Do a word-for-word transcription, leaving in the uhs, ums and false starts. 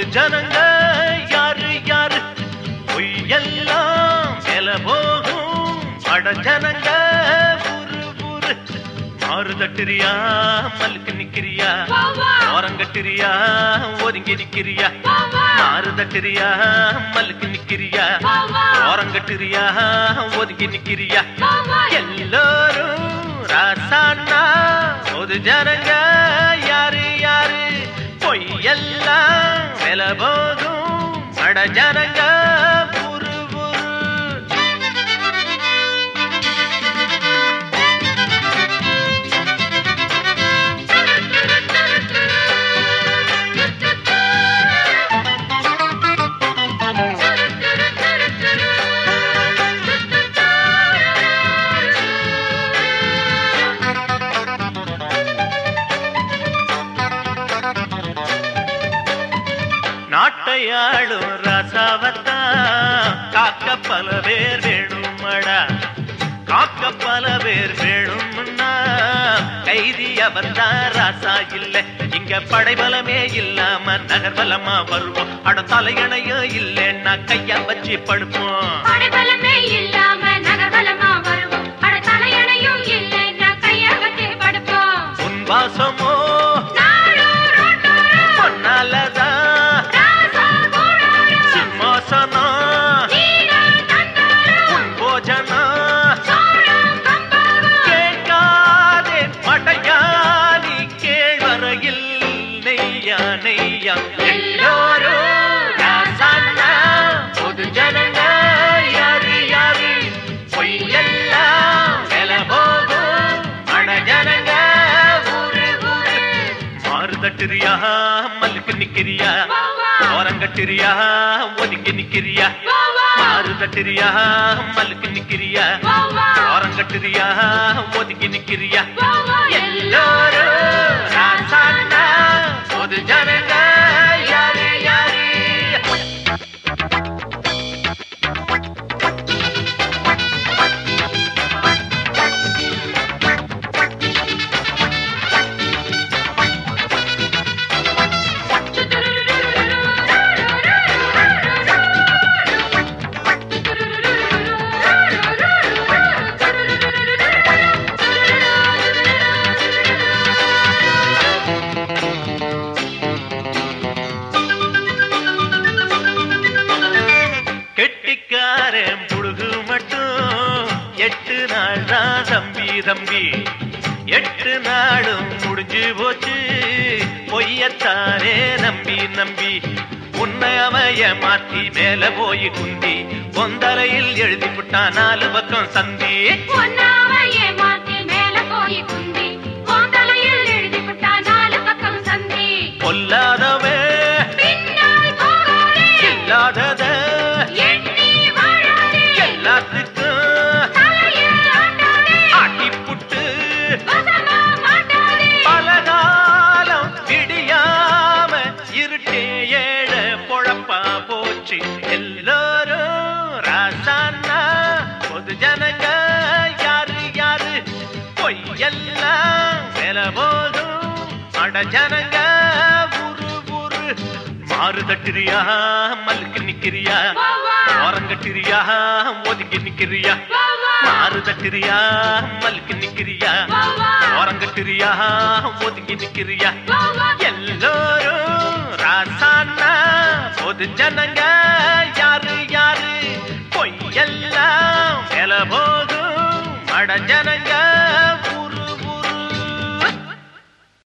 ஜனங்க யாரு யாரு பொய்யெல்லாம் மேல போகும் அட ஜனங்க ஊரு ஊரு ஆறு தட்டுறியா மல்லுக்கு நிக்கிறியா ஓரங்கட்டுறியா ஒதுங்கி நிக்கிறியா ஆறு தட்டுறியா மல்லுக்கு நிக்கிறியா ஓரங்கட்டுறியா ஒதுங்கி நிக்கிறியா எல்லோரும் ராசானா ஒரு ஜனங்க யாரு யாரு பொய்யெல்லாம் மேல போகும் அட ஜனங்க ஊரு ஊரு நாட்டையாளும் ராசாவத்தா காக்க பல பேர் வேணுமடா காக்க பல பேர் வேணும்னா கைதிய வந்தா ராசா இல்ல இங்க படைபலமே இல்லாம நகர்பலமா வருவோம் அட தலையணையோ இல்லைன்னா கையா வச்சு படுப்போம் படைபலமே இல்லாம நகர்பலமா வருவோம் அட தலையணையும் இல்லைன்னா கையா வச்சு படுப்போம் உன் வாசமோ பொன்னாலதா தட்டுறியா மல்லுக்கு நிக்கிறியா ஓரங்கட்டுறியா ஒதுங்கி நிக்கிறியா மாறு தட்டுறியா மல்லுக்கு நிக்கிறியா ஓரங்கட்டுறியா ஒதுங்கி நிக்கிறியா எல்லோரும் ராசானா ஒரு ஜனங்க யாரு யாரு கெட்டிக்காரன் புழுகு மட்டும் எட்டு நாள் தான் தம்பி தம்பி எட்டு நாளும் முடிஞ்சு போச்சு பொய்யத்தாரே நம்பி நம்பி உன்னை அமைய மாத்தி மேல போய் குந்தி பொந்தலையில் எழுதி விட்டான் நாலு பக்கம் சந்தி பொல்லாதவே இல்லாதத எல்லாத்துக்கும் ஆட்டிப்புட்டு பலகாலம் விடியாம இருட்டே ஏழ பொழப்பா போச்சு எல்லோரும் ராசானா பொது ஜனங்க யாரு யாரு பொய்யெல்லாம் மேல போதும் அட ஜனங்க ஊரு ஊரு மாறு தட்டுறியா மல்லுக்கு நிக்கிறியா ஓரங்கட்டுறியா ஒதுங்கி நிக்கிறியா மாறு தட்டுறியா மல்லுக்கு நிக்கிறியா ஓரங்கட்டுறியா ஒதுங்கி நிக்கிறியா எல்லோரும் ராசானா பொது ஜனங்க